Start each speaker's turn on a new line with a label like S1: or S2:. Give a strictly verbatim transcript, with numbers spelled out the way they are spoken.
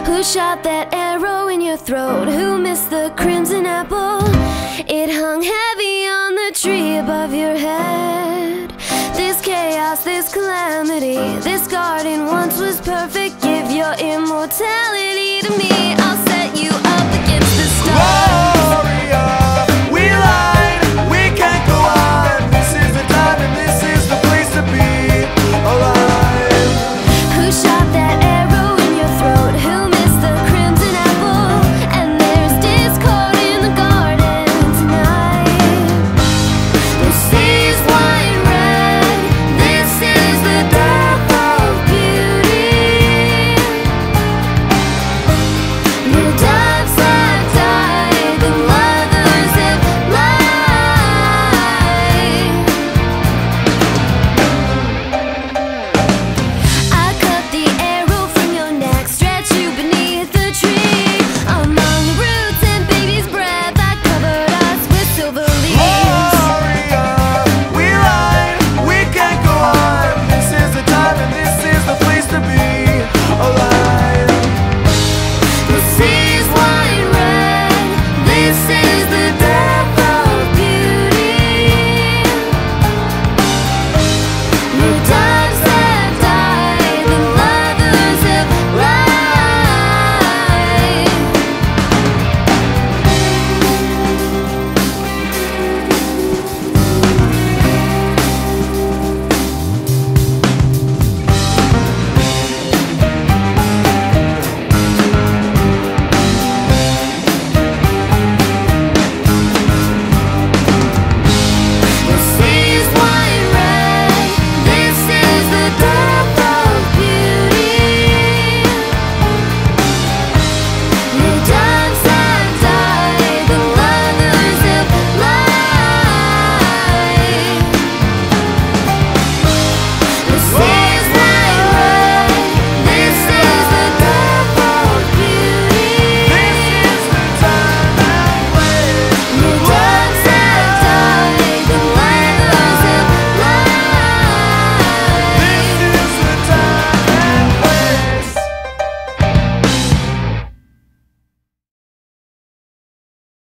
S1: Who shot that arrow in your throat? Who missed the crimson apple? It hung heavy on the tree above your head. This chaos, this calamity, this garden once was perfect. Give your immortality